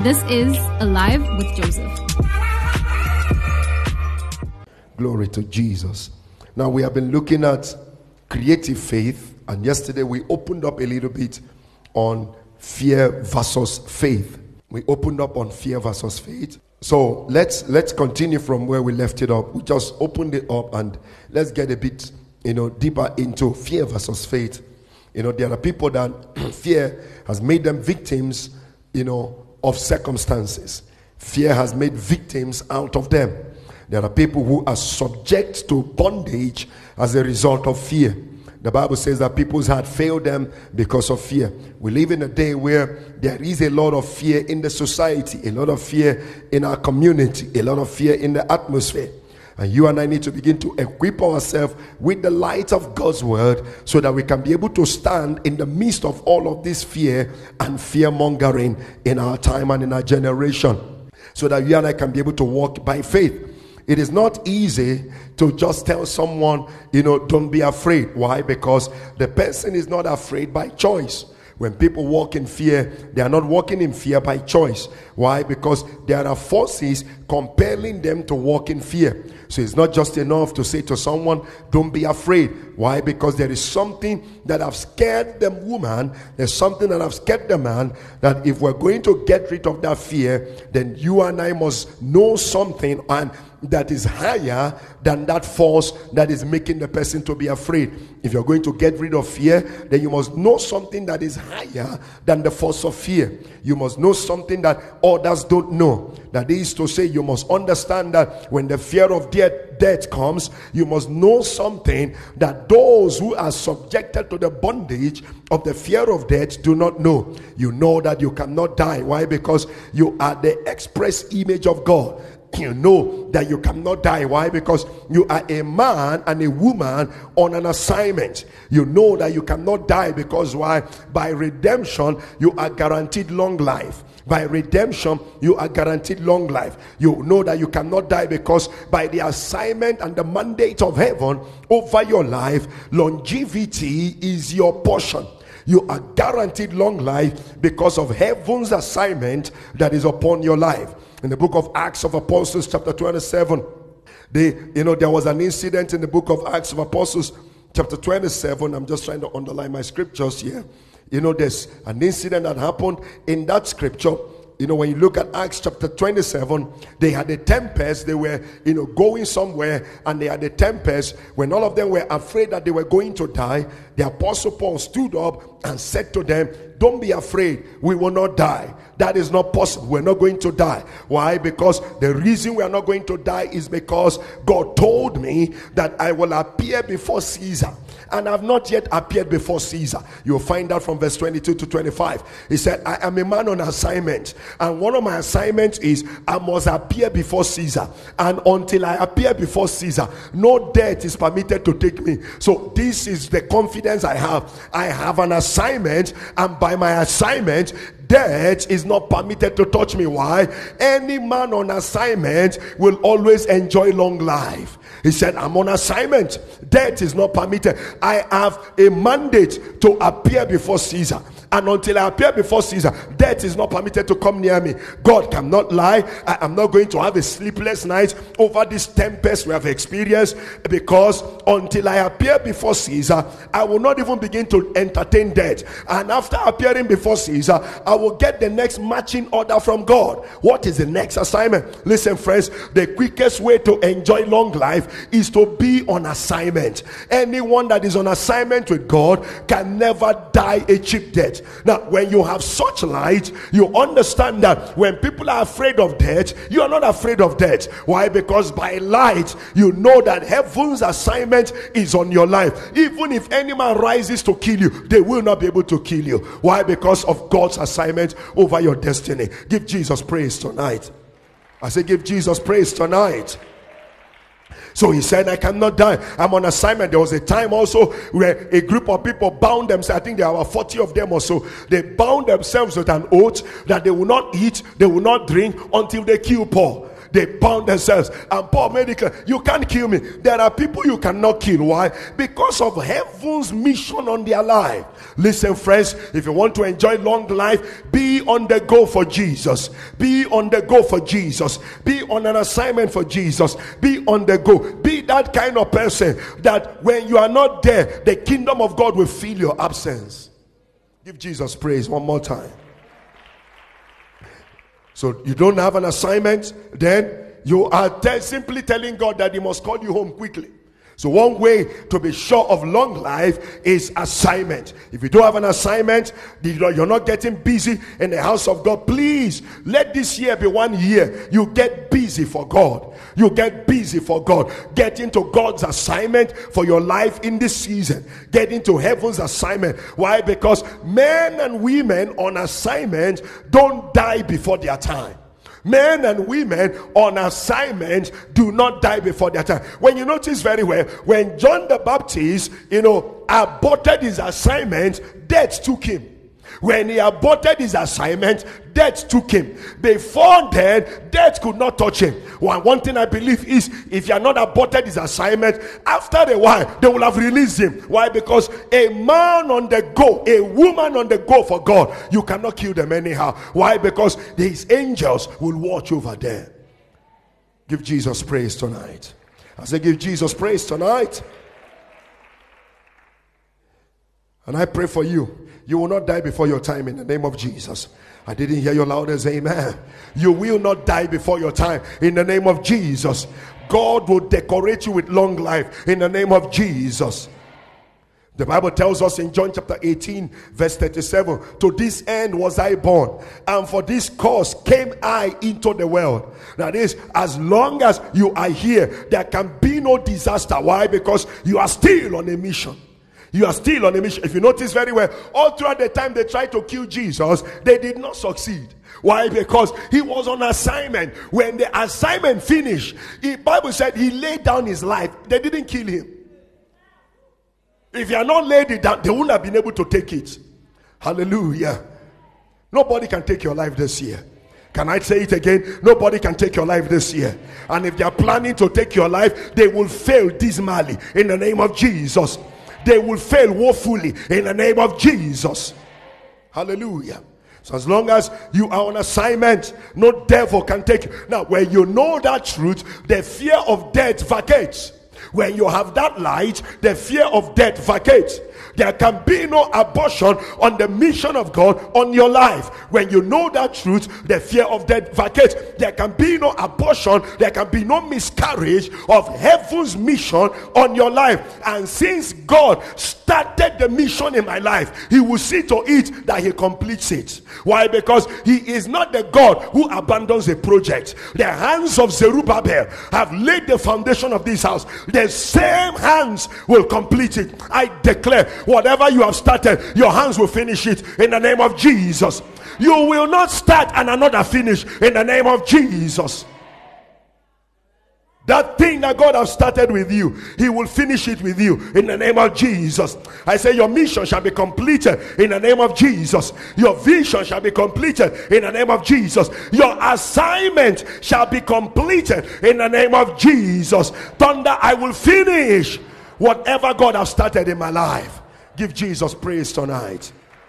This is Alive with Joseph. Glory to Jesus. Now we have been looking at creative faith, and yesterday we opened up a little bit on fear versus faith. We opened up on fear versus faith. So let's continue from where we left it up. We just opened it up and let's get a bit deeper into fear versus faith. There are people that fear has made them victims of circumstances. Fear has made victims out of them. There are people who are subject to bondage as a result of fear. The Bible says that people's heart failed them because of fear. We live in a day where there is a lot of fear in the society, a lot of fear in our community, a lot of fear in the atmosphere. And you and I need to begin to equip ourselves with the light of God's word so that we can be able to stand in the midst of all of this fear and fear mongering in our time and in our generation, so that you and I can be able to walk by faith. It is not easy to just tell someone, don't be afraid. Why? Because the person is not afraid by choice. When people walk in fear, they are not walking in fear by choice. Why? Because there are forces compelling them to walk in fear. So it's not just enough to say to someone, don't be afraid. Why? Because there is something that have scared the woman, there's something that have scared the man, that if we're going to get rid of that fear, then you and I must know something and that is higher than that force that is making the person to be afraid. If you're going to get rid of fear, then you must know something that is higher than the force of fear. You must know something that others don't know. That is to say, you must understand that when the fear of death comes, you must know something that those who are subjected to the bondage of the fear of death do not know. You know that you cannot die. Why? Because you are the express image of God. You know that you cannot die. Why? Because you are a man and a woman on an assignment. You know that you cannot die because why? By redemption, you are guaranteed long life. By redemption, you are guaranteed long life. You know that you cannot die because by the assignment and the mandate of heaven over your life, longevity is your portion. You are guaranteed long life because of heaven's assignment that is upon your life. In the book of Acts of Apostles, chapter 27, there was an incident in the book of Acts of Apostles, chapter 27. I'm just trying to underline my scriptures here. There's an incident that happened in that scripture. When you look at Acts chapter 27, they had a tempest. They were, going somewhere, and they had a tempest. When all of them were afraid that they were going to die, the apostle Paul stood up and said to them, don't be afraid, we will not die. That is not possible. We're not going to die. Why? Because the reason we are not going to die is because God told me that I will appear before Caesar. And I've not yet appeared before Caesar. You'll find out from verse 22 to 25. He said, I am a man on assignment. And one of my assignments is I must appear before Caesar. And until I appear before Caesar, no death is permitted to take me. So this is the confidence I have. I have an assignment, and by my assignment, death is not permitted to touch me. Why? Any man on assignment will always enjoy long life. He said, I'm on assignment. Death is not permitted. I have a mandate to appear before Caesar. And until I appear before Caesar, death is not permitted to come near me. God cannot lie. I am not going to have a sleepless night over this tempest we have experienced, because until I appear before Caesar, I will not even begin to entertain death. And after appearing before Caesar, I will get the next marching order from God. What is the next assignment? Listen, friends, the quickest way to enjoy long life is to be on assignment. Anyone that is on assignment with God can never die a cheap death. Now, when you have such light, you understand that when people are afraid of death, you are not afraid of death. Why? Because by light, you know that heaven's assignment is on your life. Even if any man rises to kill you, they will not be able to kill you. Why? Because of God's assignment over your destiny. Give Jesus praise tonight. I say, give Jesus praise tonight. So he said, I cannot die. I'm on assignment. There was a time also where a group of people bound themselves. I think there were 40 of them or so. They bound themselves with an oath that they will not eat, they will not drink until they kill Paul. they bound themselves. And Paul made it clear, you can't kill me. There are people you cannot kill. Why? Because of heaven's mission on their life. Listen, friends, if you want to enjoy long life, be on the go for Jesus. Be on the go for Jesus. Be on an assignment for Jesus. Be on the go. Be that kind of person that when you are not there, the kingdom of God will feel your absence. Give Jesus praise one more time. So you don't have an assignment, then you are simply telling God that he must call you home quickly. So one way to be sure of long life is assignment. If you don't have an assignment, you're not getting busy in the house of God, please let this year be one year you get busy for God. You get busy for God. Get into God's assignment for your life in this season. Get into heaven's assignment. Why? Because men and women on assignment don't die before their time. Men and women on assignment do not die before their time. When you notice very well, when John the Baptist, aborted his assignment, death took him. When he aborted his assignment, death took him. Before then, death could not touch him. One thing I believe is, if he had not aborted his assignment, after a while, they will have released him. Why? Because a man on the go, a woman on the go for God, you cannot kill them anyhow. Why? Because his angels will watch over them. Give Jesus praise tonight. I say, give Jesus praise tonight. And I pray for you. You will not die before your time in the name of Jesus. I didn't hear your loudest amen. You will not die before your time in the name of Jesus. God will decorate you with long life in the name of Jesus. The Bible tells us in John chapter 18 verse 37, to this end was I born, and for this cause came I into the world. That is, as long as you are here, there can be no disaster. Why? Because you are still on a mission. You are still on a mission. If you notice very well, all throughout the time they tried to kill Jesus, they did not succeed. Why? Because he was on assignment. When the assignment finished, the Bible said he laid down his life. They didn't kill him. If you are not laid it down, they wouldn't have been able to take it. Hallelujah. Nobody can take your life this year. Can I say it again? Nobody can take your life this year. And if they are planning to take your life, they will fail dismally in the name of Jesus. They will fail woefully in the name of Jesus. Hallelujah. So as long as you are on assignment, no devil can take you. Now, when you know that truth, the fear of death vacates. When you have that light, the fear of death vacates. There can be no abortion on the mission of God on your life. When you know that truth, the fear of death vacates. There can be no abortion. There can be no miscarriage of heaven's mission on your life. And since God started the mission in my life, he will see to it that he completes it. Why? Because he is not the God who abandons a project. The hands of Zerubbabel have laid the foundation of this house. The same hands will complete it. I declare, whatever you have started, your hands will finish it in the name of Jesus. You will not start and another finish in the name of Jesus. That thing that God has started with you, he will finish it with you in the name of Jesus. I say your mission shall be completed in the name of Jesus. Your vision shall be completed in the name of Jesus. Your assignment shall be completed in the name of Jesus. Thunder, I will finish whatever God has started in my life. Give Jesus praise tonight.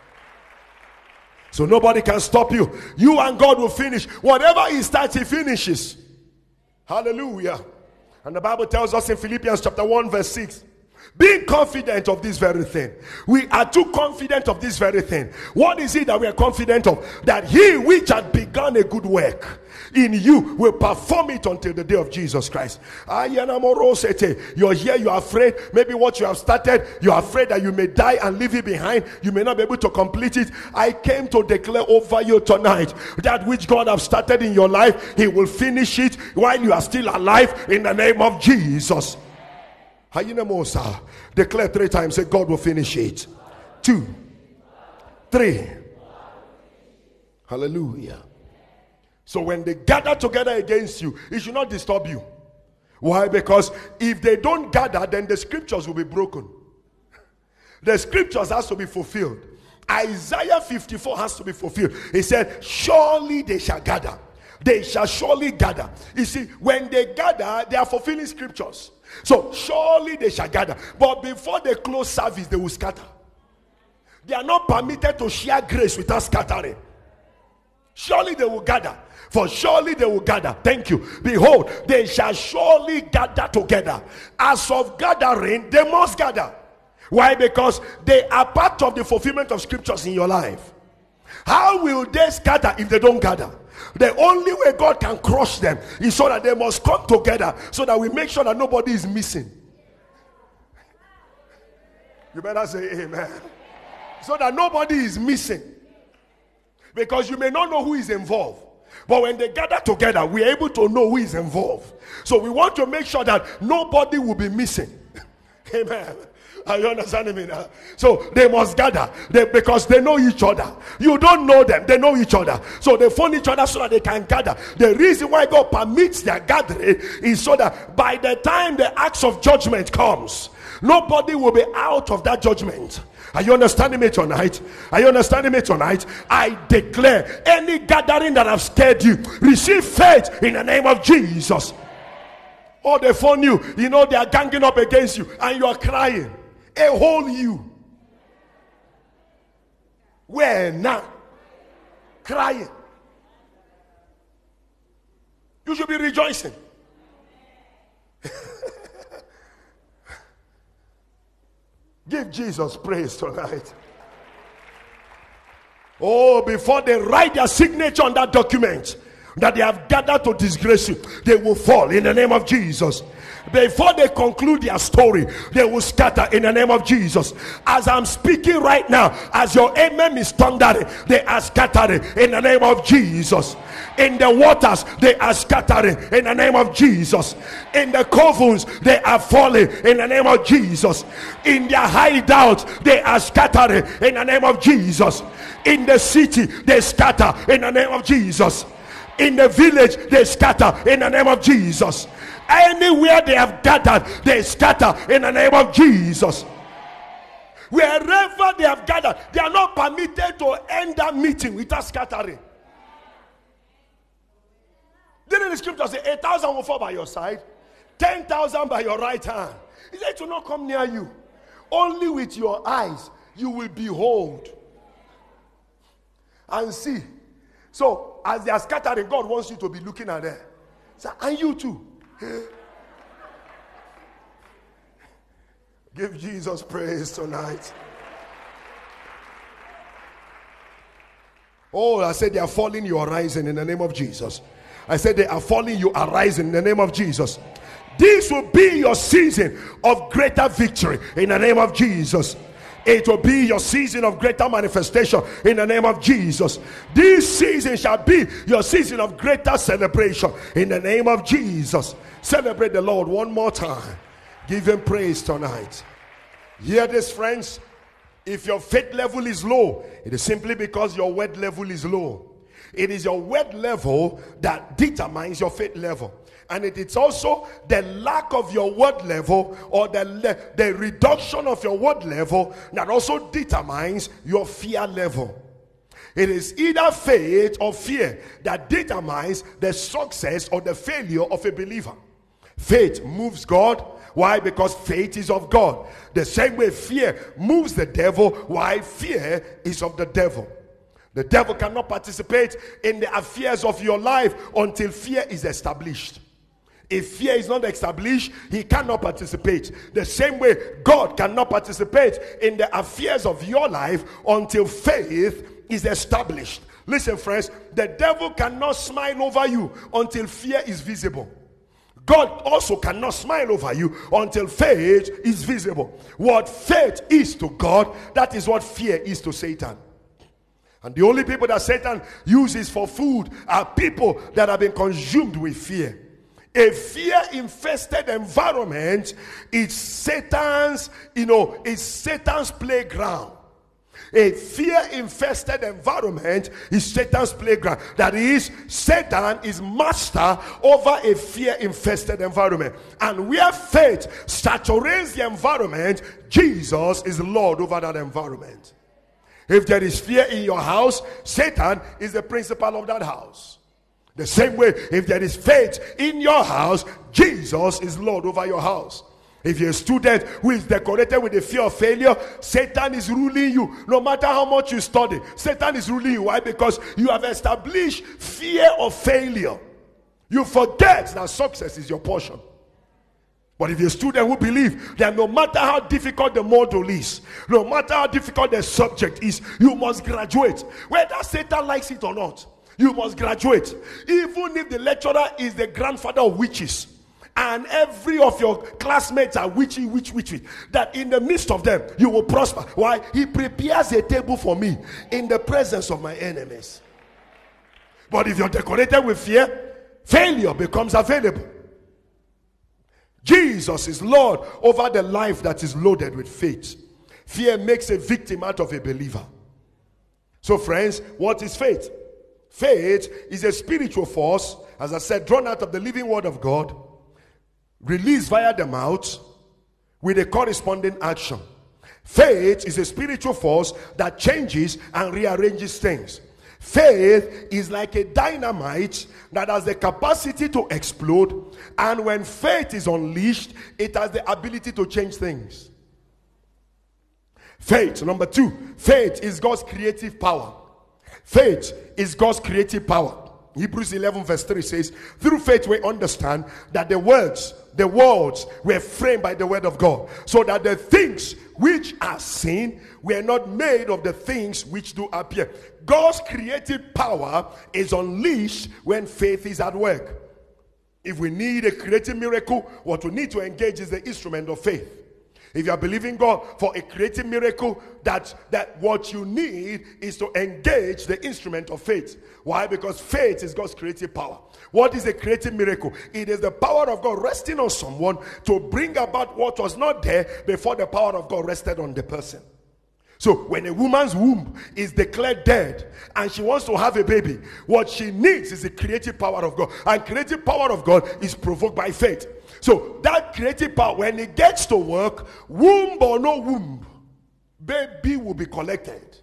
So nobody can stop you. You and God will finish. Whatever he starts, he finishes. Hallelujah. And the Bible tells us in Philippians chapter 1 verse 6, being confident of this very thing. We are too confident of this very thing. What is it that we are confident of? That he which had begun a good work in you will perform it until the day of Jesus Christ. You're here, you are afraid. Maybe what you have started, you are afraid that you may die and leave it behind. You may not be able to complete it. I came to declare over you tonight, that which God has started in your life, he will finish it while you are still alive in the name of Jesus. Declare 3 times, say God will finish it. 2, 3. Hallelujah. So when they gather together against you, it should not disturb you. Why? Because if they don't gather, then the scriptures will be broken. The scriptures has to be fulfilled. Isaiah 54 has to be fulfilled. He said, surely they shall gather. they shall surely gather. You see, when they gather, they are fulfilling scriptures. So surely they shall gather. But before they close service, they will scatter. They are not permitted to share grace without scattering. Surely they will gather. For surely they will gather. Thank you. Behold, they shall surely gather together. As of gathering, they must gather. Why? Because they are part of the fulfillment of scriptures in your life. How will they scatter if they don't gather? The only way God can crush them is so that they must come together, so that we make sure that nobody is missing. You better say amen. So that nobody is missing. Because you may not know who is involved. But when they gather together, we are able to know who is involved. So we want to make sure that nobody will be missing. Amen. Are you understanding me now? So they must gather because they know each other. You don't know them, they know each other. So they phone each other so that they can gather. The reason why God permits their gathering is so that by the time the acts of judgment comes, nobody will be out of that judgment. Are you understanding me tonight? Are you understanding me tonight? I declare any gathering that have scared you, receive faith in the name of Jesus. Or they phone you, you know they are ganging up against you and you are crying. A whole you. Where now? Crying. You should be rejoicing. Give Jesus praise tonight. Oh, before they write their signature on that document that they have gathered to disgrace you, they will fall in the name of Jesus. Before they conclude their story, they will scatter in the name of Jesus. As I'm speaking right now, as your amen is thundering, they are scattering in the name of Jesus. In the waters, they are scattering in the name of Jesus. In the covens, they are falling in the name of Jesus. In their hideouts, they are scattering in the name of Jesus. In the city, they scatter in the name of Jesus. In the village, they scatter in the name of Jesus. Anywhere they have gathered, they scatter in the name of Jesus. Wherever they have gathered, they are not permitted to end that meeting without scattering. Didn't the scripture say 1,000 will fall by your side, 10,000 by your right hand? He said, it will not come near you. Only with your eyes you will behold and see. So as they are scattering, God wants you to be looking at them. So, and you too. Give Jesus praise tonight. Oh, I said they are falling, you are rising in the name of Jesus. I said they are falling, you are rising in the name of Jesus. This will be your season of greater victory in the name of Jesus. It will be your season of greater manifestation in the name of Jesus. This season shall be your season of greater celebration in the name of Jesus. Celebrate the Lord one more time. Give him praise tonight. Hear this, friends. If your faith level is low, it is simply because your word level is low. It is your word level that determines your faith level. And it is also the lack of your word level, or the reduction of your word level, that also determines your fear level. It is either faith or fear that determines the success or the failure of a believer. Faith moves God. Why? Because faith is of God. The same way fear moves the devil. Why? Fear is of the devil. The devil cannot participate in the affairs of your life until fear is established. If fear is not established, he cannot participate. The same way God cannot participate in the affairs of your life until faith is established. Listen, friends, the devil cannot smile over you until fear is visible. God also cannot smile over you until faith is visible. What faith is to God, that is what fear is to Satan. And the only people that Satan uses for food are people that have been consumed with fear. A fear-infested environment is Satan's, is Satan's playground. A fear-infested environment is Satan's playground. That is, Satan is master over a fear-infested environment. And where faith saturates the environment, Jesus is Lord over that environment. If there is fear in your house, Satan is the principal of that house. The same way, if there is faith in your house, Jesus is Lord over your house. If you're a student who is decorated with the fear of failure, Satan is ruling you. No matter how much you study, Satan is ruling you. Why? Because you have established fear of failure. You forget that success is your portion. But if you're a student who believes that no matter how difficult the module is, no matter how difficult the subject is, you must graduate. Whether Satan likes it or not, you must graduate. Even if the lecturer is the grandfather of witches, and every of your classmates are witchy, that in the midst of them, you will prosper. Why? He prepares a table for me in the presence of my enemies. But if you're decorated with fear, failure becomes available. Jesus is Lord over the life that is loaded with faith. Fear makes a victim out of a believer. So friends, what is faith? Faith is a spiritual force, as I said, drawn out of the living word of God, released via the mouth with a corresponding action. Faith is a spiritual force that changes and rearranges things. Faith is like a dynamite that has the capacity to explode, and when faith is unleashed, it has the ability to change things. Faith, number 2, faith is God's creative power. Faith is God's creative power. Hebrews 11 verse 3 says, through faith we understand that the worlds were framed by the word of God, so that the things which are seen were not made of the things which do appear. God's creative power is unleashed when faith is at work. If we need a creative miracle, what we need to engage is the instrument of faith. If you are believing God for a creative miracle, that what you need is to engage the instrument of faith. Why? Because faith is God's creative power. What is a creative miracle? It is the power of God resting on someone to bring about what was not there before the power of God rested on the person. So when a woman's womb is declared dead and she wants to have a baby, what she needs is the creative power of God. And creative power of God is provoked by faith. So that creative power, when it gets to work, womb or no womb, baby will be collected.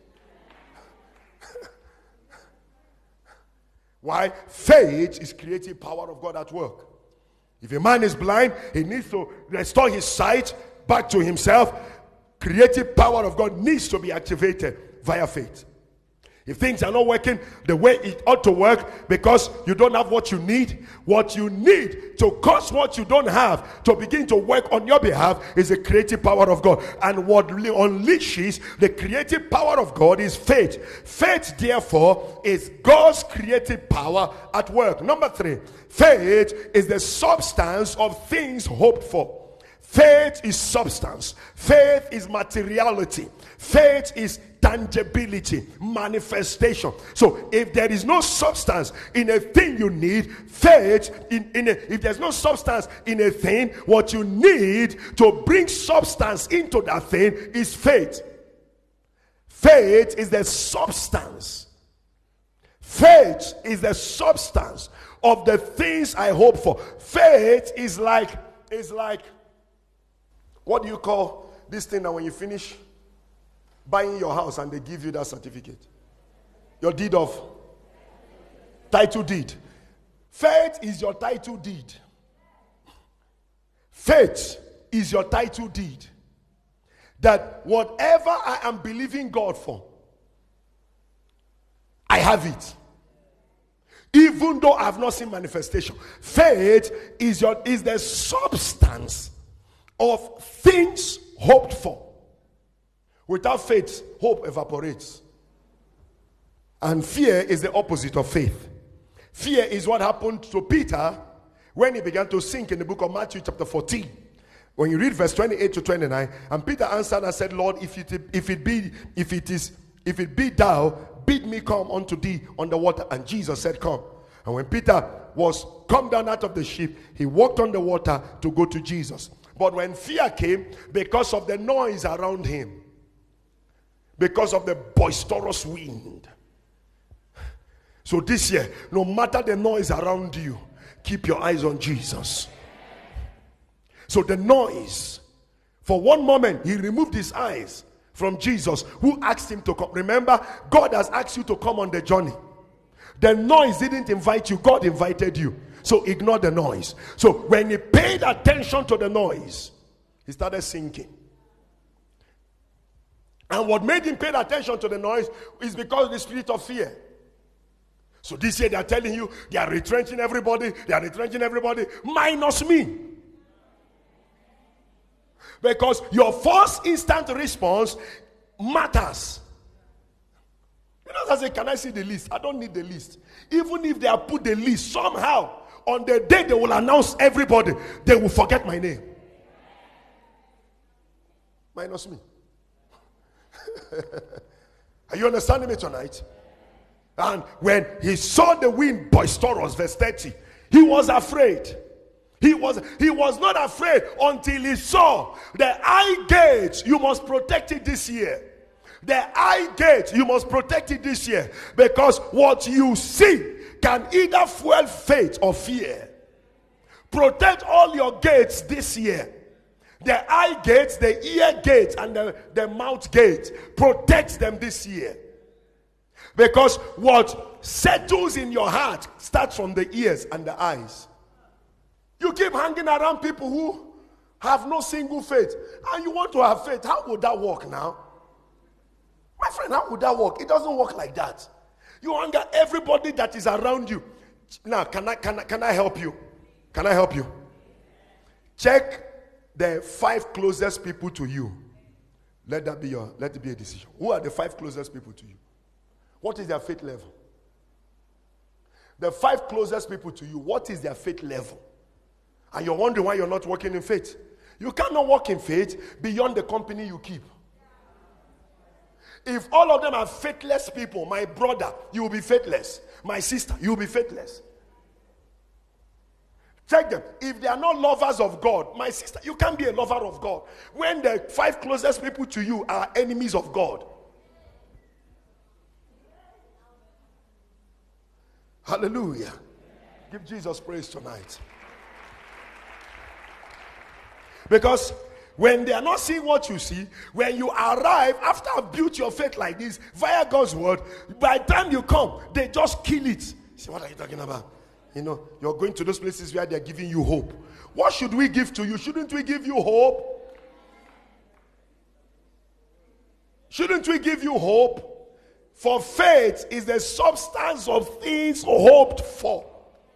Why? Faith is creative power of God at work. If a man is blind, he needs to restore his sight back to himself. Creative power of God needs to be activated via faith. If things are not working the way it ought to work because you don't have what you need to cause what you don't have to begin to work on your behalf is the creative power of God. And what unleashes the creative power of God is faith. Faith, therefore, is God's creative power at work. Number 3, faith is the substance of things hoped for. Faith is substance. Faith is materiality. Faith is tangibility, manifestation. So if there is no substance in a thing you need, faith, if there's no substance in a thing, what you need to bring substance into that thing is faith. Faith is the substance. Faith is the substance of the things I hope for. Faith is like, what do you call this thing that when you finish buying your house and they give you that certificate? Your deed of title deed. Faith is your title deed. Faith is your title deed. That whatever I am believing God for, I have it. Even though I have not seen manifestation. Faith is the substance of things hoped for. Without faith, hope evaporates. And fear is the opposite of faith. Fear is what happened to Peter when he began to sink in the book of Matthew chapter 14. When you read verse 28 to 29, and Peter answered and said, Lord, if it be thou, bid me come unto thee on the water. And Jesus said, come. And when Peter was come down out of the ship, he walked on the water to go to Jesus. But when fear came, because of the noise around him, because of the boisterous wind. So this year, no matter the noise around you, keep your eyes on Jesus. So the noise, for one moment, he removed his eyes from Jesus, who asked him to come. Remember, God has asked you to come on the journey. The noise didn't invite you, God invited you. So ignore the noise. So when he paid attention to the noise, he started sinking. And what made him pay attention to the noise is because of the spirit of fear. So this year they are telling you they are retrenching everybody, minus me. Because your first instant response matters. You know, I say, can I see the list? I don't need the list. Even if they have put the list, somehow on the day they will announce everybody, they will forget my name. Minus me. Are you understanding me tonight? And when he saw the wind boisterous, verse 30, he was afraid. He was not afraid until he saw the eye gate. You must protect it this year. The eye gate, you must protect it this year. Because what you see can either fuel faith or fear. Protect all your gates this year. The eye gate, the ear gate, and the mouth gate. Protect them this year. Because what settles in your heart starts from the ears and the eyes. You keep hanging around people who have no single faith, and you want to have faith. How would that work now? My friend, how would that work? It doesn't work like that. You hang out everybody that is around you. Now, can I help you? Can I help you? Check the 5 closest people to you. Let it be a decision. Who are the 5 closest people to you? What is their faith level? The 5 closest people to you, what is their faith level? And you're wondering why you're not working in faith. You cannot walk in faith beyond the company you keep. If all of them are faithless people, my brother, you will be faithless. My sister, you will be faithless. Check them. If they are not lovers of God, my sister, you can't be a lover of God. When the 5 closest people to you are enemies of God. Hallelujah. Give Jesus praise tonight. Because when they are not seeing what you see, when you arrive, after I've built your faith like this, via God's word, by the time you come, they just kill it. See, what are you talking about? You know, you're going to those places where they're giving you hope. What should we give to you? Shouldn't we give you hope? Shouldn't we give you hope? For faith is the substance of things hoped for.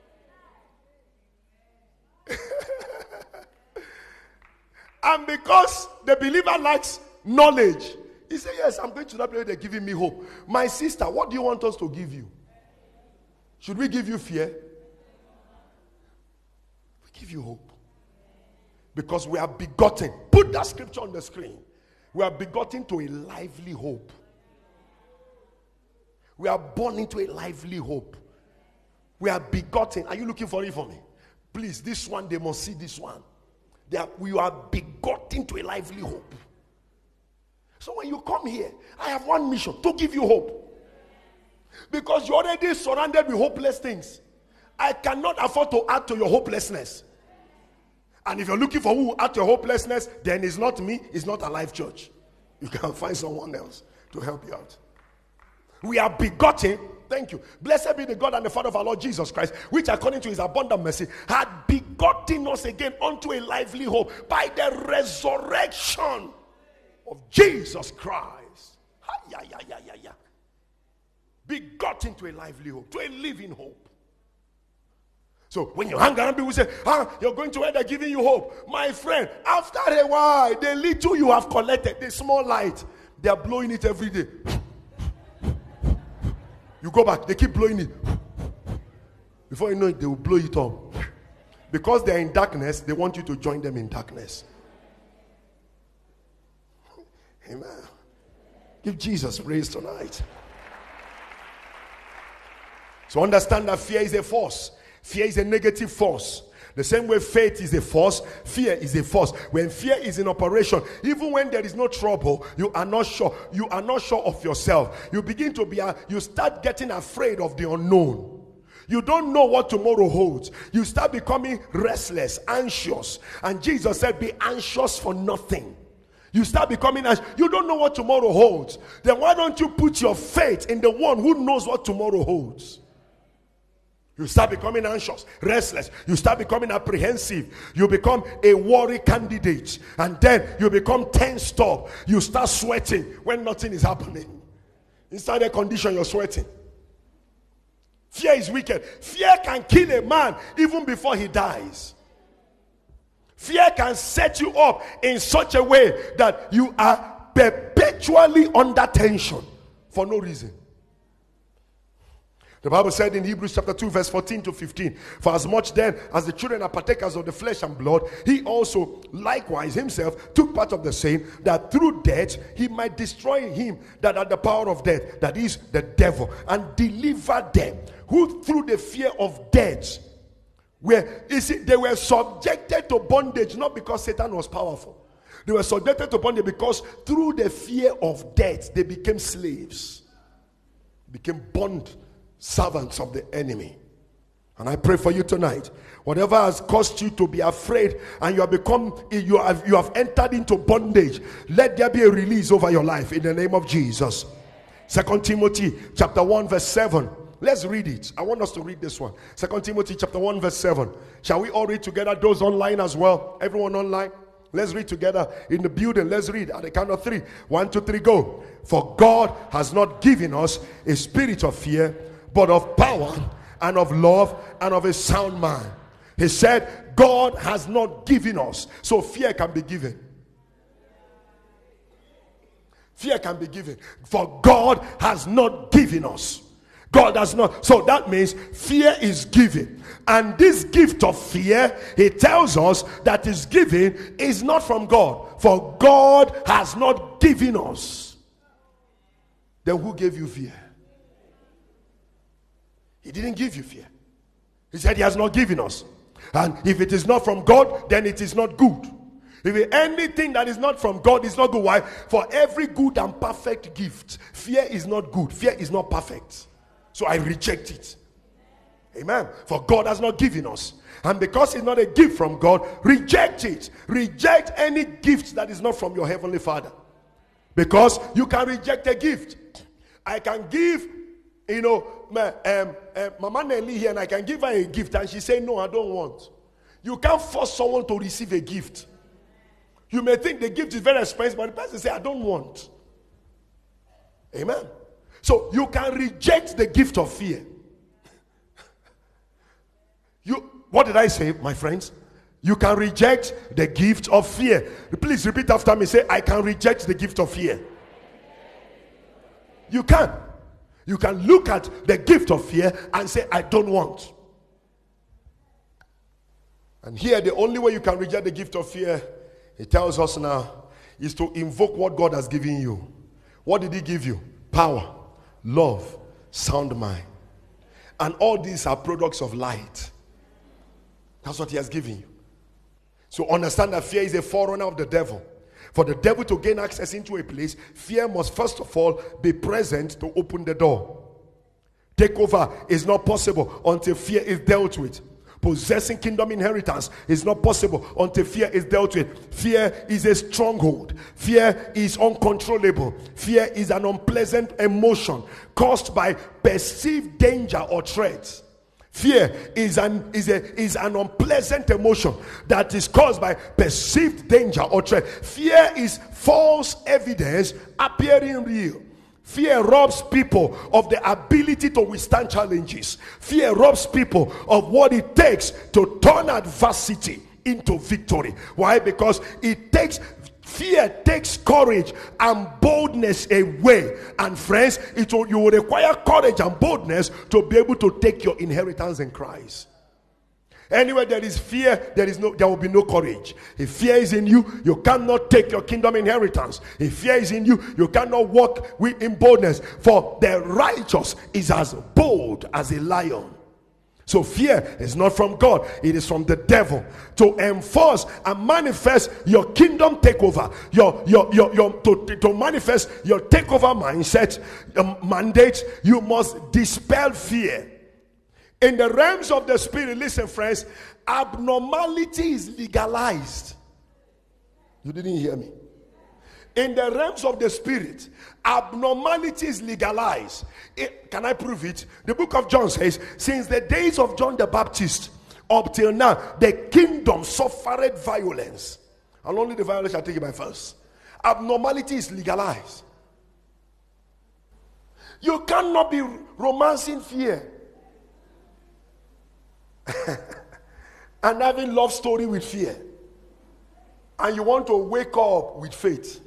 And because the believer lacks knowledge, he said, yes, I'm going to that place, they're giving me hope. My sister, what do you want us to give you? Should we give you fear? We give you hope. Because we are begotten. Put that scripture on the screen. We are begotten to a lively hope. We are born into a lively hope. We are begotten. Are you looking for it for me? Please, this one, they must see this one. We are begotten to a lively hope. So when you come here, I have one mission, to give you hope. Because you're already surrounded with hopeless things. I cannot afford to add to your hopelessness. And if you're looking for who will add to your hopelessness, then it's not me, it's not Alive Church. You can find someone else to help you out. We are begotten. Thank you. Blessed be the God and the Father of our Lord Jesus Christ, which according to his abundant mercy had begotten us again unto a lively hope by the resurrection of Jesus Christ. Begotten to a lively hope, to a living hope. So when you hang around, people say, you're going to where they're giving you hope. My friend, after a while, the little you have collected, the small light, they are blowing it every day. You go back, they keep blowing it. Before you know it, they will blow it up. Because they're in darkness, they want you to join them in darkness. Amen. Give Jesus praise tonight. So understand that fear is a force. Fear is a negative force. The same way faith is a force, fear is a force. When fear is in operation, even when there is no trouble, you are not sure. You are not sure of yourself. You begin to be, you start getting afraid of the unknown. You don't know what tomorrow holds. You start becoming restless, anxious. And Jesus said, be anxious for nothing. You start becoming anxious. You don't know what tomorrow holds. Then why don't you put your faith in the one who knows what tomorrow holds? You start becoming anxious, restless. You start becoming apprehensive. You become a worry candidate. And then you become tensed up. You start sweating when nothing is happening. Inside a condition, you're sweating. Fear is wicked. Fear can kill a man even before he dies. Fear can set you up in such a way that you are perpetually under tension for no reason. The Bible said in Hebrews chapter 2 verse 14 to 15, for as much then as the children are partakers of the flesh and blood, he also likewise himself took part of the same, that through death he might destroy him that had the power of death, that is the devil, and deliver them who through the fear of death they were subjected to bondage, not because Satan was powerful. They were subjected to bondage because through the fear of death they became slaves, became bond servants of the enemy. And I pray for you tonight, whatever has caused you to be afraid and you have entered into bondage, let there be a release over your life in the name of Jesus. 2 Timothy chapter 1 verse 7. Let's read it. I want us to read this one. 2 Timothy chapter 1 verse 7. Shall we all read together? Those online as well. Everyone online. Let's read together in the building. Let's read at the count of 3. 1, 2, 3, go. For God has not given us a spirit of fear, but of power and of love and of a sound mind. He said God has not given us. So fear can be given. Fear can be given. For God has not given us. God has not. So that means fear is given. And this gift of fear, he tells us that is given is not from God. For God has not given us. Then who gave you fear? He didn't give you fear. He said he has not given us. And if it is not from God, then it is not good. If anything that is not from God is not good, why? For every good and perfect gift, fear is not good. Fear is not perfect. So I reject it. Amen. For God has not given us. And because it's not a gift from God, reject it. Reject any gift that is not from your heavenly Father. Because you can reject a gift. I can give, Mama Nelly here, and I can give her a gift and she say, no, I don't want. You can't force someone to receive a gift. You may think the gift is very expensive, but the person say, I don't want. Amen. So you can reject the gift of fear. What did I say, my friends? You can reject the gift of fear. Please repeat after me. Say, I can reject the gift of fear. You can. You can look at the gift of fear and say, I don't want. And here, the only way you can reject the gift of fear, he tells us now, is to invoke what God has given you. What did he give you? Power, love, sound mind. And all these are products of light. That's what he has given you. So understand that fear is a forerunner of the devil. For the devil to gain access into a place, fear must first of all be present to open the door. Takeover is not possible until fear is dealt with. Possessing kingdom inheritance is not possible until fear is dealt with. Fear is a stronghold. Fear is uncontrollable. Fear is an unpleasant emotion caused by perceived danger or threat. Fear is an unpleasant emotion that is caused by perceived danger or threat. Fear is false evidence appearing real. Fear robs people of the ability to withstand challenges. Fear robs people of what it takes to turn adversity into victory. Why? Because fear takes courage and boldness away. And friends, you will require courage and boldness to be able to take your inheritance in Christ. Anywhere there is fear, there will be no courage. If fear is in you, you cannot take your kingdom inheritance. If fear is in you, you cannot walk in boldness. For the righteous is as bold as a lion. So fear is not from God, it is from the devil. To enforce and manifest your kingdom takeover, to manifest your takeover mindset, mandate, you must dispel fear. In the realms of the spirit, listen friends, abnormality is legalized. You didn't hear me. In the realms of the spirit, abnormality is legalized. Can I prove it? The book of John says, since the days of John the Baptist up till now, the kingdom suffered violence, and only the violence shall take it by force. Abnormality is legalized. You cannot be romancing fear and having love story with fear, and you want to wake up with faith.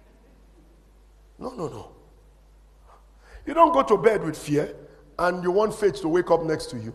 No. You don't go to bed with fear and you want faith to wake up next to you.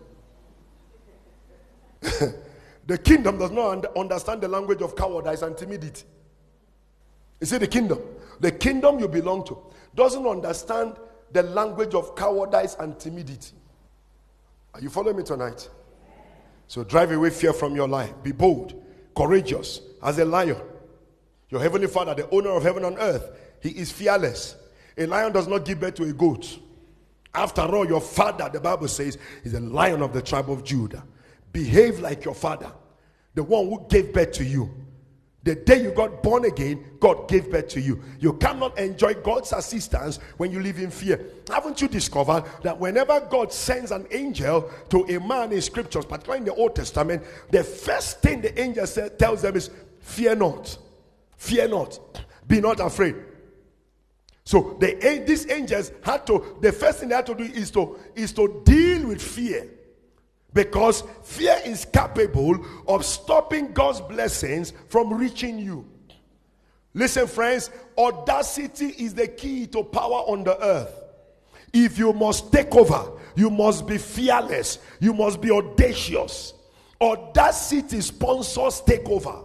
The kingdom does not understand the language of cowardice and timidity. You see, the kingdom you belong to doesn't understand the language of cowardice and timidity. Are you following me tonight? So drive away fear from your life. Be bold, courageous as a lion. Your heavenly Father, the owner of heaven and earth, he is fearless. A lion does not give birth to a goat. After all, your father, the Bible says, is a lion of the tribe of Judah. Behave like your father, the one who gave birth to you. The day you got born again, God gave birth to you. You cannot enjoy God's assistance when you live in fear. Haven't you discovered that whenever God sends an angel to a man in scriptures, particularly in the Old Testament, the first thing the angel tells them is, fear not, be not afraid. So these angels the first thing they had to do is to deal with fear. Because fear is capable of stopping God's blessings from reaching you. Listen, friends, audacity is the key to power on the earth. If you must take over, you must be fearless. You must be audacious. Audacity sponsors takeover.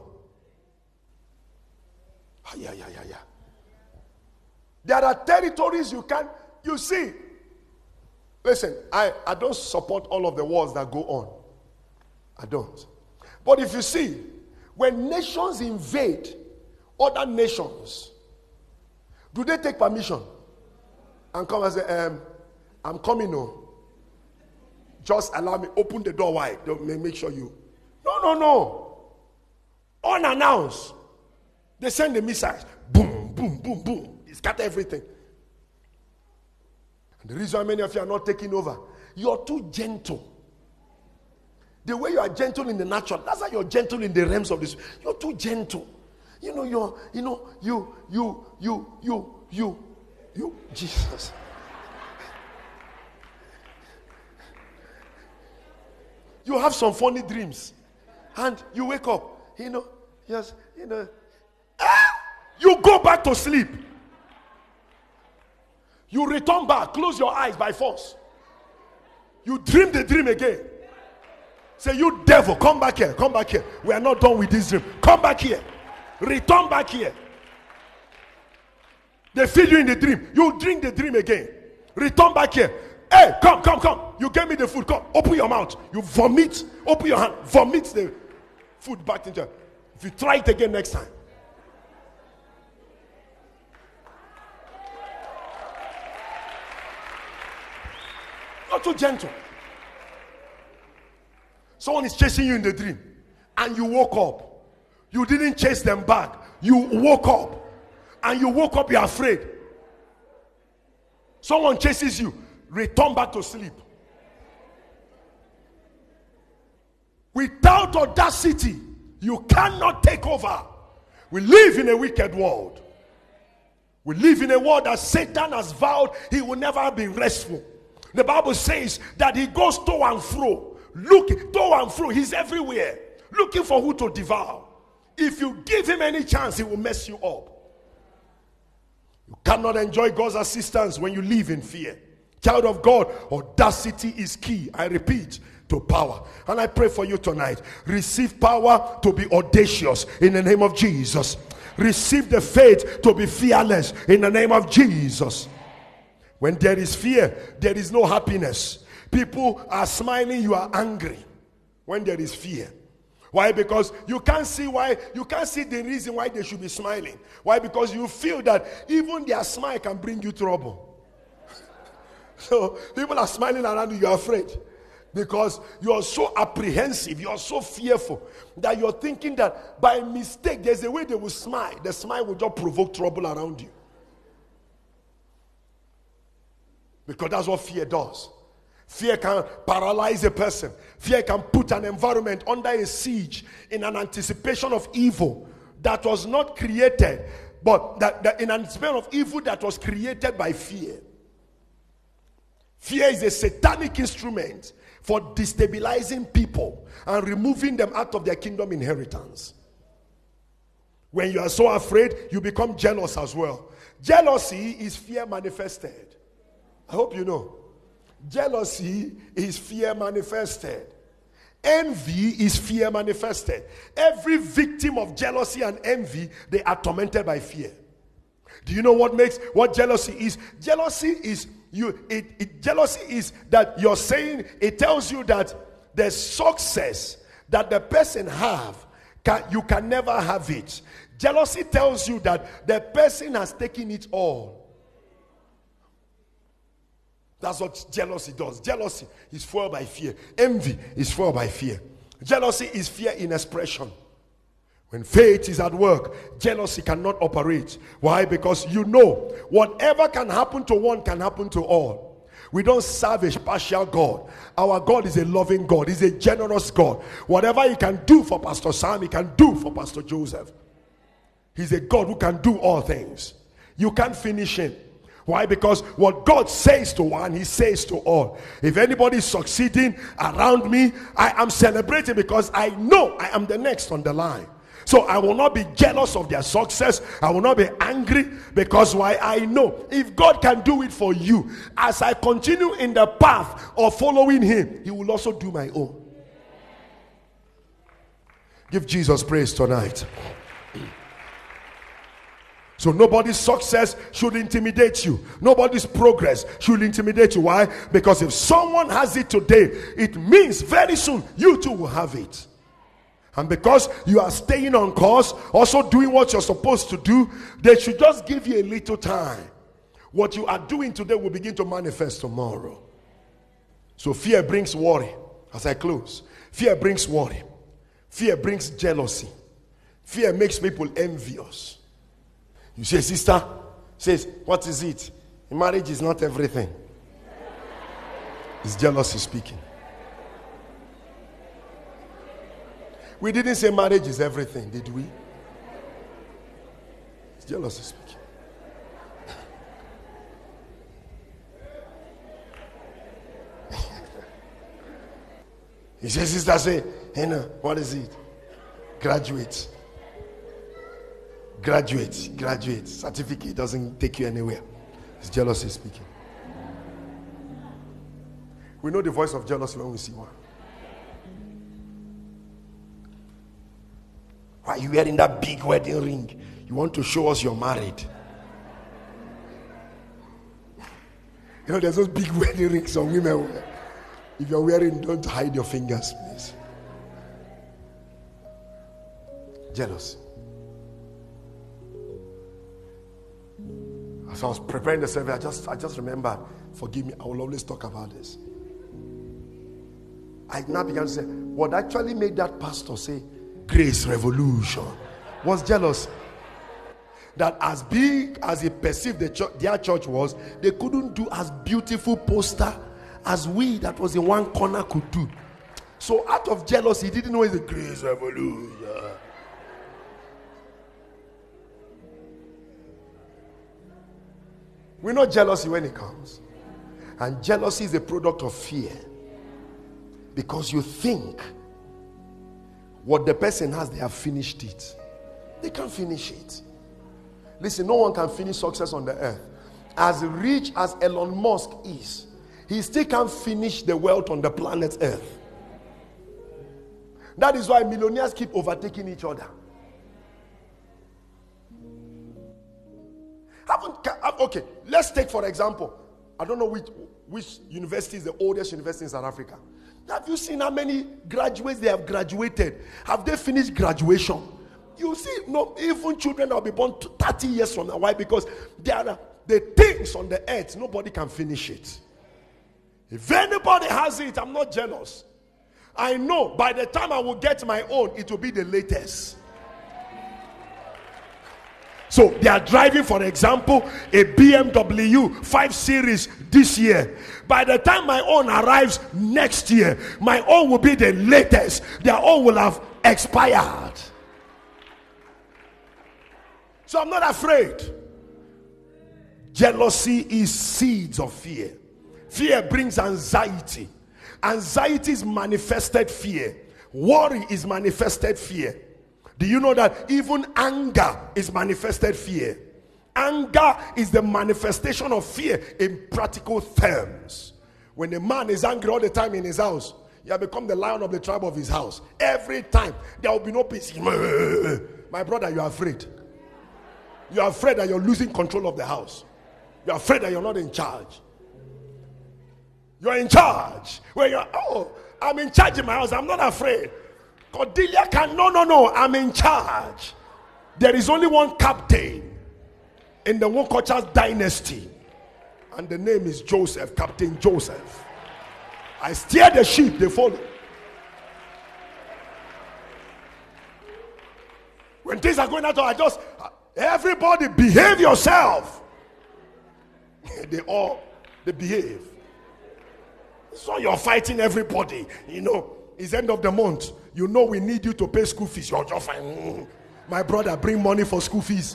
Yeah. There are territories you see. Listen, I don't support all of the wars that go on. I don't. But if you see, when nations invade other nations, do they take permission and come and say, I'm coming no. Just allow me, open the door wide. Don't make sure you. No. Unannounced. They send the missiles. Boom, boom, boom, boom. They scatter everything. And the reason why many of you are not taking over, you're too gentle. The way you are gentle in the natural, that's how you're gentle in the realms of this. You're too gentle. You Jesus. You have some funny dreams, and you wake up. You go back to sleep. You return back, close your eyes by force. You dream the dream again. Say, you devil, come back here. We are not done with this dream. Come back here. Return back here. They feed you in the dream. You drink the dream again. Return back here. Hey, come. You gave me the food. Come, open your mouth. You vomit. Open your hand. Vomit the food back into. If you try it again next time. Not too gentle. Someone is chasing you in the dream, and you woke up. You didn't chase them back. You woke up, and you're afraid. Someone chases you. Return back to sleep. Without audacity, you cannot take over. We live in a wicked world. We live in a world that Satan has vowed he will never be restful. The Bible says that he goes to and fro. He's everywhere, looking for who to devour. If you give him any chance, he will mess you up. You cannot enjoy God's assistance when you live in fear. Child of God, audacity is key. I repeat, to power. And I pray for you tonight. Receive power to be audacious in the name of Jesus. Receive the faith to be fearless in the name of Jesus. When there is fear, there is no happiness. People are smiling, you are angry. When there is fear. Why? Because you can't see the reason why they should be smiling. Why? Because you feel that even their smile can bring you trouble. So people are smiling around you, you're afraid. Because you are so apprehensive, you are so fearful that you're thinking that by mistake there's a way they will smile. The smile will just provoke trouble around you. Because that's what fear does. Fear can paralyze a person. Fear can put an environment under a siege in an anticipation of evil that was not created, but that in anticipation of evil that was created by fear. Fear is a satanic instrument for destabilizing people and removing them out of their kingdom inheritance. When you are so afraid, you become jealous as well. Jealousy is fear manifested. I hope you know. Jealousy is fear manifested. Envy is fear manifested. Every victim of jealousy and envy, they are tormented by fear. Do you know what jealousy is? Jealousy is jealousy is that you're saying, it tells you that the success that the person you can never have it. Jealousy tells you that the person has taken it all. That's what jealousy does. Jealousy is fueled by fear. Envy is fueled by fear. Jealousy is fear in expression. When faith is at work, jealousy cannot operate. Why? Because you know, whatever can happen to one can happen to all. We don't serve a partial God. Our God is a loving God. He's a generous God. Whatever he can do for Pastor Sam, he can do for Pastor Joseph. He's a God who can do all things. You can't finish him. Why? Because what God says to one, he says to all. If anybody is succeeding around me, I am celebrating because I know I am the next on the line. So I will not be jealous of their success. I will not be angry because why? I know if God can do it for you, as I continue in the path of following him, he will also do my own. Give Jesus praise tonight. So nobody's success should intimidate you. Nobody's progress should intimidate you. Why? Because if someone has it today, it means very soon you too will have it. And because you are staying on course, also doing what you're supposed to do, they should just give you a little time. What you are doing today will begin to manifest tomorrow. So fear brings worry. As I close, fear brings worry. Fear brings jealousy. Fear makes people envious. You say, sister, says, what is it? Marriage is not everything. It's jealousy speaking. We didn't say marriage is everything, did we? It's jealousy speaking. He says, sister, say, what is it? Graduate. Certificate doesn't take you anywhere. It's jealousy speaking. We know the voice of jealousy when we see one. Why are you wearing that big wedding ring? You want to show us you're married. You know, there's those big wedding rings some women wear. If you're wearing, don't hide your fingers, please. Jealousy. As I was preparing the survey, I just remembered, forgive me, I will always talk about this. I now began to say, what actually made that pastor say, Grace Revolution, was jealous. That as big as he perceived their church was, they couldn't do as beautiful poster as we that was in one corner could do. So out of jealousy, he didn't know it's the Grace Revolution. We know jealousy when it comes. And jealousy is a product of fear. Because you think what the person has, they have finished it. They can't finish it. Listen, no one can finish success on the earth. As rich as Elon Musk is, he still can't finish the wealth on the planet earth. That is why millionaires keep overtaking each other. Okay, let's take for example, I don't know which university is the oldest university in South Africa. Have you seen how many graduates they have graduated? Have they finished graduation? You see, no, even children that will be born 30 years from now. Why? Because there are the things on the earth, nobody can finish it. If anybody has it, I'm not jealous. I know by the time I will get my own, it will be the latest. So they are driving, for example, a BMW 5 Series this year. By the time my own arrives next year, my own will be the latest. Their own will have expired. So I'm not afraid. Jealousy is seeds of fear. Fear brings anxiety. Anxiety is manifested fear. Worry is manifested fear. Do you know that even anger is manifested fear? Anger is the manifestation of fear in practical terms. When a man is angry all the time in his house, he has become the lion of the tribe of his house. Every time there will be no peace. My brother, you are afraid. You are afraid that you're losing control of the house. You are afraid that you're not in charge. You're in charge. When you're, I'm in charge in my house. I'm not afraid. Cordelia can, no, I'm in charge. There is only one captain in the Wokocha's dynasty, and the name is Joseph, Captain Joseph. I steer the sheep, they follow. When things are going out, everybody behave yourself. They behave. So you're fighting everybody, it's end of the month. We need you to pay school fees. You're just fine. My brother, bring money for school fees.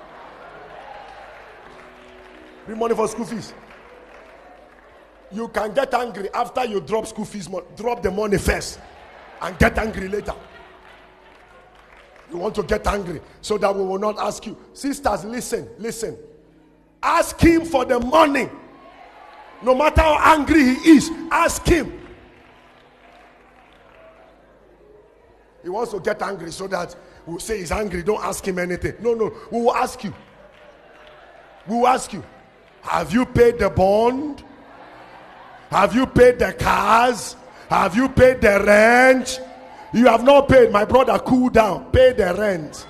Bring money for school fees. You can get angry after you drop school fees. Drop the money first and get angry later. You want to get angry so that we will not ask you. Sisters, listen. Ask him for the money. No matter how angry he is, ask him. He wants to get angry so that we'll say he's angry. Don't ask him anything. No. We will ask you. We will ask you. Have you paid the bond? Have you paid the cars? Have you paid the rent? You have not paid. My brother, cool down. Pay the rent.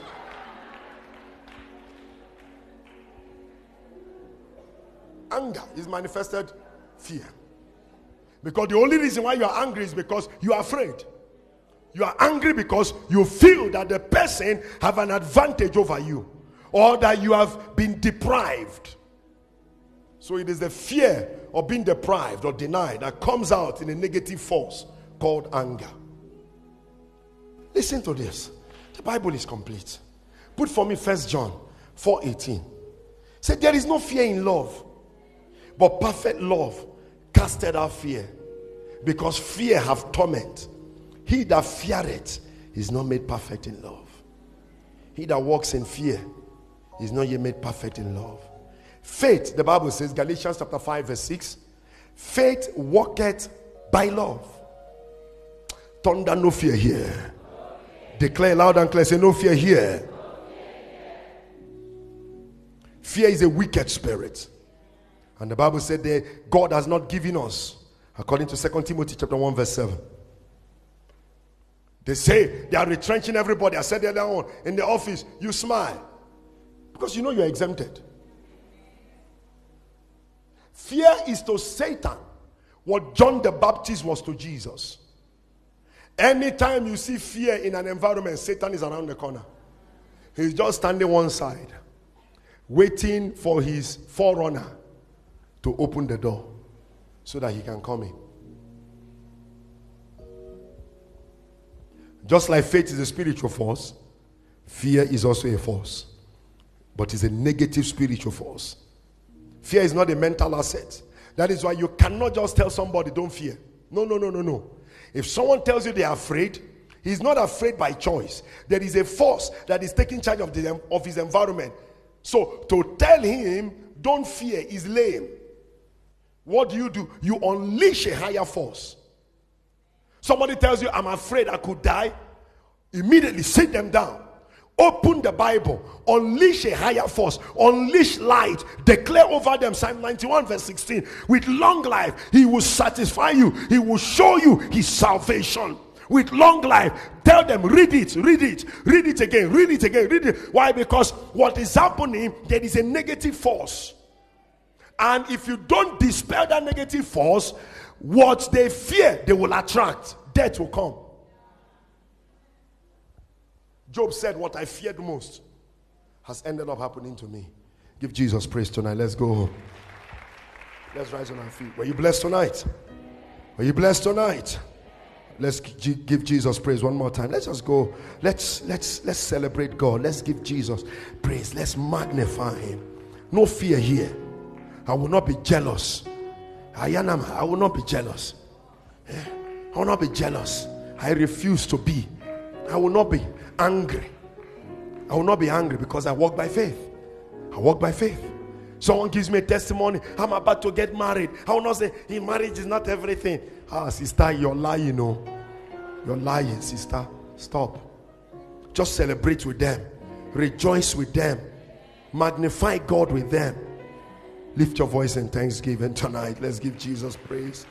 Anger is manifested fear. Because the only reason why you are angry is because you are afraid. You are angry because you feel that the person have an advantage over you, or that you have been deprived. So it is the fear of being deprived or denied that comes out in a negative force called anger. Listen to this. The Bible is complete. Put for me 1 John 4:18. Say, there is no fear in love, but perfect love casteth out fear, because fear hath torment. He that feareth is not made perfect in love. He that walks in fear is not yet made perfect in love. Faith, the Bible says, Galatians chapter 5 verse 6, faith walketh by love. Thunder, no fear here. Declare loud and clear, say no fear here. Fear is a wicked spirit. And the Bible said that God has not given us, according to 2 Timothy chapter 1 verse 7. They say they are retrenching everybody. I said the other one in the office, you smile because you are exempted. Fear is to Satan what John the Baptist was to Jesus. Anytime you see fear in an environment, Satan is around the corner. He's just standing one side, waiting for his forerunner to open the door so that he can come in. Just like faith is a spiritual force, fear is also a force, but it's a negative spiritual force. Fear is not a mental asset. That is why you cannot just tell somebody don't fear. No. If someone tells you they are afraid, he's not afraid by choice. There is a force that is taking charge of his environment. So to tell him don't fear is lame. What do? You unleash a higher force. Somebody tells you, I'm afraid I could die. Immediately sit them down. Open the Bible. Unleash a higher force. Unleash light. Declare over them, Psalm 91 verse 16. With long life, he will satisfy you. He will show you his salvation. With long life, tell them, read it again. Why? Because what is happening, there is a negative force. And if you don't dispel that negative force, what they fear, they will attract. Death will come. Job said, what I feared most has ended up happening to me. Give Jesus praise tonight. Let's go home. Let's rise on our feet. Were you blessed tonight? Were you blessed tonight? Let's give Jesus praise one more time. Let's just go. Let's celebrate God. Let's give Jesus praise. Let's magnify him. No fear here. I will not be jealous. I will not be jealous. I will not be jealous. I refuse to be. I will not be angry. I will not be angry because I walk by faith. I walk by faith. Someone gives me a testimony. I'm about to get married. I will not say, marriage is not everything. Sister, you're lying, You're lying, sister. Stop. Just celebrate with them. Rejoice with them. Magnify God with them. Lift your voice in thanksgiving tonight. Let's give Jesus praise.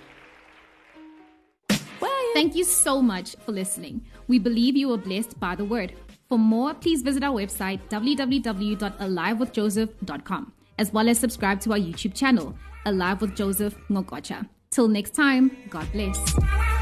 Thank you so much for listening. We believe you were blessed by the word. For more, please visit our website, www.alivewithjoseph.com, as well as subscribe to our YouTube channel, Alive with Joseph Ngokocha. Till next time, God bless.